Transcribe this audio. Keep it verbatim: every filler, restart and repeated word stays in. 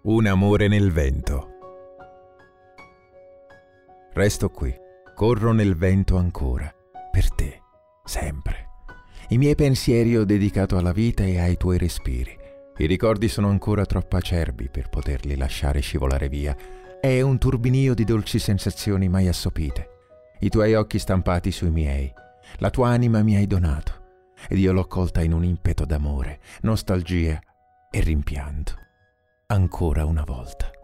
Un amore nel vento. Resto qui, corro nel vento ancora, per te, sempre. I miei pensieri ho dedicato alla vita e ai tuoi respiri. I ricordi sono ancora troppo acerbi per poterli lasciare scivolare via. È un turbinio di dolci sensazioni mai assopite. I tuoi occhi stampati sui miei. La tua anima mi hai donato ed io l'ho colta in un impeto d'amore, nostalgia e rimpianto. Ancora una volta.